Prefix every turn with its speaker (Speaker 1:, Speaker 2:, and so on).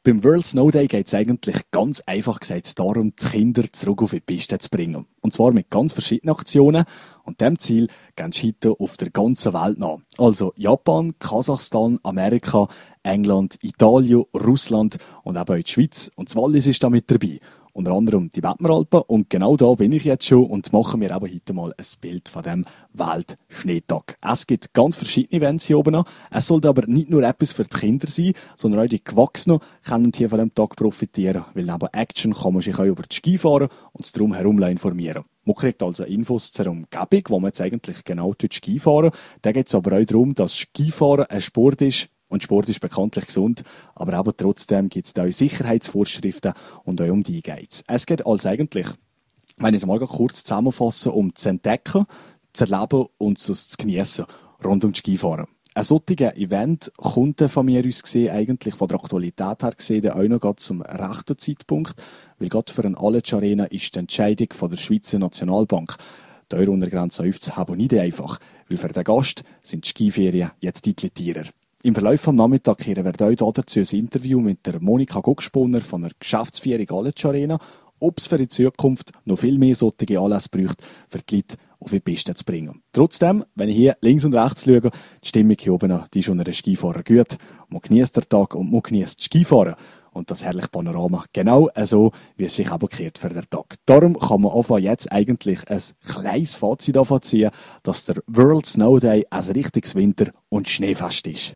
Speaker 1: Beim World Snow Day geht es eigentlich ganz einfach gesagt darum, die Kinder zurück auf die Piste zu bringen. Und zwar mit ganz verschiedenen Aktionen. Und dem Ziel gehen sie heute auf der ganzen Welt nach. Also Japan, Kasachstan, Amerika, England, Italien, Russland und eben auch die Schweiz. Und das Wallis ist da mit dabei. Unter anderem die Wettmeralpen. Und genau da bin ich jetzt schon und mache mir eben heute mal ein Bild von dem Weltschneetag. Es gibt ganz verschiedene Events hier oben noch. Es sollte aber nicht nur etwas für die Kinder sein, sondern auch die Gewachsenen können hier von dem Tag profitieren. Weil neben Action kann man sich auch über das Skifahren und das Drumherum informieren. Man kriegt also Infos zur Umgebung, wo man jetzt eigentlich genau Skifahren. Da geht es aber auch darum, dass Skifahren ein Sport ist. Und Sport ist bekanntlich gesund, aber eben trotzdem gibt es da auch Sicherheitsvorschriften und auch um die geht's. Es geht also eigentlich, wenn ich es mal kurz zusammenfasse, um zu entdecken, zu erleben und zu geniessen rund um das Skifahren. Ein solches Event kommt von mir aus gesehen, eigentlich von der Aktualität her gesehen, auch noch gerade zum rechten Zeitpunkt, weil gerade für eine Allege Arena ist die Entscheidung von der Schweizer Nationalbank, die Euro-Untergrenze aufzuhaben, nicht einfach, weil für den Gast sind die Skiferien jetzt deutlich teurer. Im Verlauf des Nachmittags hören wir euch dazu ein Interview mit der Monika Guckspinner von der Geschäftsführung Allege Arena, ob es für die Zukunft noch viel mehr solche Anlässe braucht, für die Leute auf die Piste zu bringen. Trotzdem, wenn ich hier links und rechts schaue, die Stimmung hier oben, die ist unter den Skifahrern gut. Man genießt den Tag und man genießt das Skifahren. Und das herrliche Panorama, genau so, wie es sich eben kehrt für den Tag. Darum kann man anfangen, jetzt eigentlich ein kleines Fazit davon ziehen, dass der World Snow Day ein richtiges Winter- und Schneefest ist.